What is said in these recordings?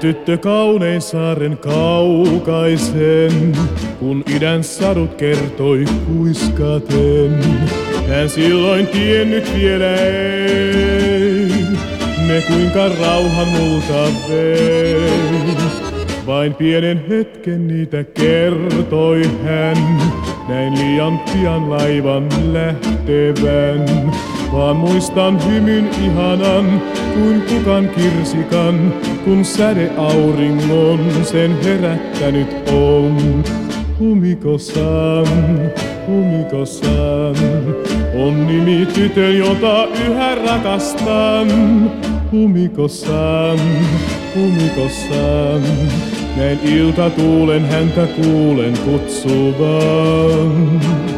tyttö kaunein saaren kaukaisen, kun idän sadut kertoi kuiskaten. Hän silloin tiennyt vielä ei, ne kuinka rauhan multa vei. Vain pienen hetken niitä kertoi hän, näin liian pian laivan lähtevän. Vaan muistan hymyn ihanan, kuin kukan kirsikan, kun säde auringon sen herättänyt on. Humikosan, Humikosan, on nimi tytön, jota yhä rakastan. Humikosan, Humikosan, näin iltatuulen häntä kuulen kutsuvan.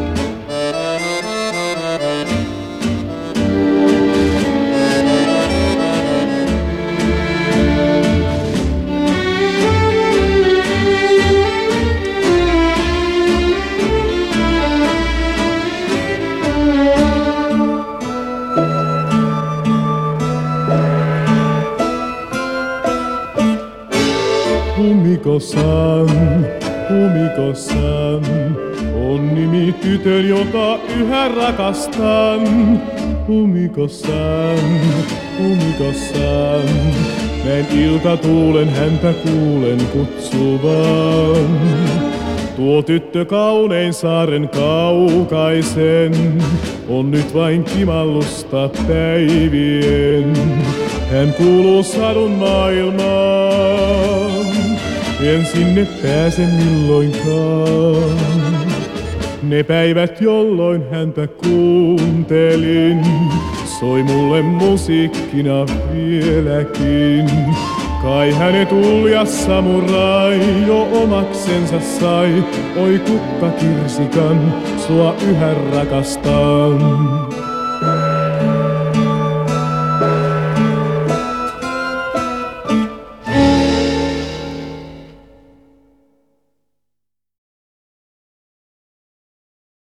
Humikosan, Humikosan, on nimi tytön, jota yhä rakastan. Humikosan, Humikosan, näin iltatuulen häntä kuulen kutsuvan. Tuo tyttö kaunein saaren kaukaisen, on nyt vain kimallusta päivien. Hän kuuluu sadun maailmaan, en sinne pääse milloinkaan. Ne päivät, jolloin häntä kuuntelin, soi mulle musiikkina vieläkin. Kai hänet uljas samurai jo omaksensa sai, oi kukkakirsikan, sua yhä rakastan.